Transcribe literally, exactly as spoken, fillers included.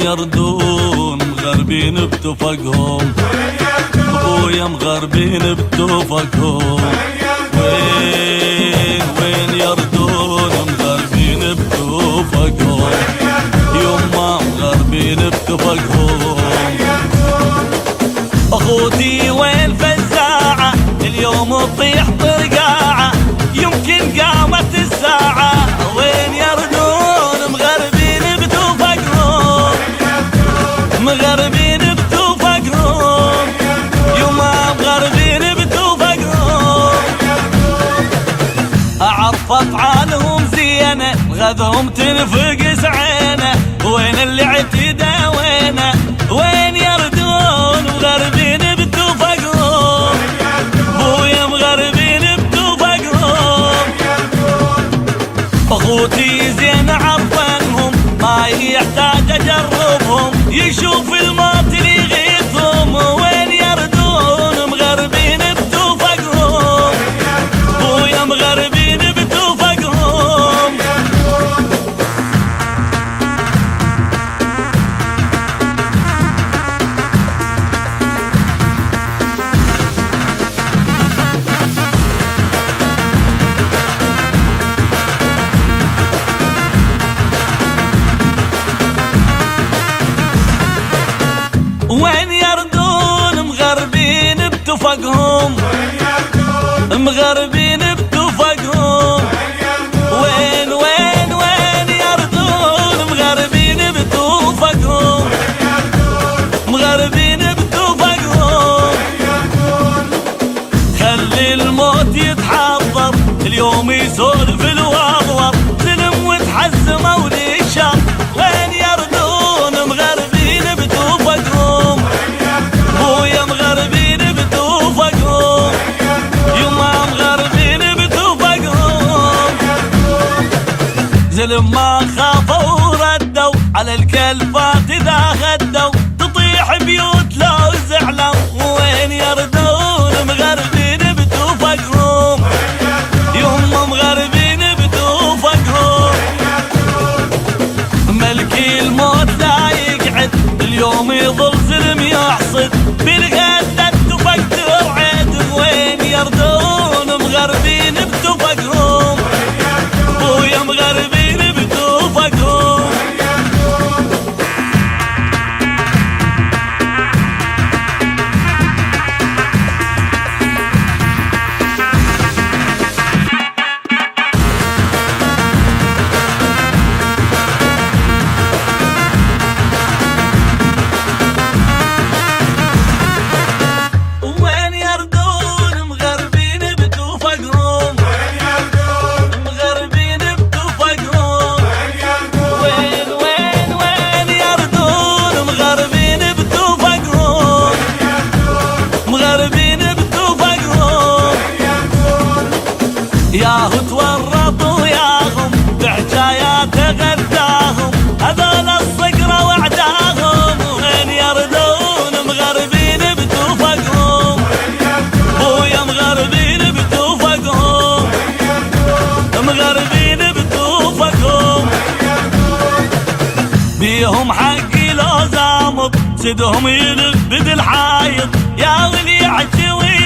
يردون مغربين بتفقهم، ابويا مغربين بتفقهم. وين وين يردون مغربين بتفقهم، يما مغربين بتفقهم. اخوتي وين فزاعة اليوم تطيح طرقاعة، يمكن قامت الساعة. وين يردون مغربين بتفقهم، مغربين بتفقهم، يما مغربين بتفقهم. اعرف افعالهم زينة غذهم تنفقس عينه. وين اللي اعتدى وينه، وين يردون مغربين بتفقهم، بويا مغربين بتفقهم. اخوتي زين عرفنهم ما يحتاج اجربهم، يشوف الموت اللي يغيثهم. وين يردون مغربين بتفقهم، بويا مغربين بتفقهم. وين يردون مغربين بتفقهم، مغربين بتفقهم. وين وين وين يردون مغربين بتفقهم، مغربين بتفقهم. خلي الموت يتحضر اليوم يسولف الوضوض، سلم وتحزم وليشر. وين يردون مغربين بتفقهم، بويا مغربين بتفقهم، يما مغربين بتفقهم. زلم ما خافوا وردوا على الكلفات اذا غدوا، تطيح بيوت لو زعلوا. وين يردون مغربين بتفقهم، يما مغربين بتفقهم. ملكي الموت لا يقعد اليوم يظل زلم يحصد، بالغدة تفق ترعد. وين يردون مغربين بتفقهم، بويا مغربين بتفقهم. ياهو تورطوا ياهم بحجايات غداهم، هذول الصقرة وعداهم. وين يردون مغربين بتفقهم، بويا مغربين بتفقهم، مغربين بتفقهم. بيهم حقي لو زامط سدهم يلف بدل حايط، يا ولي عجوي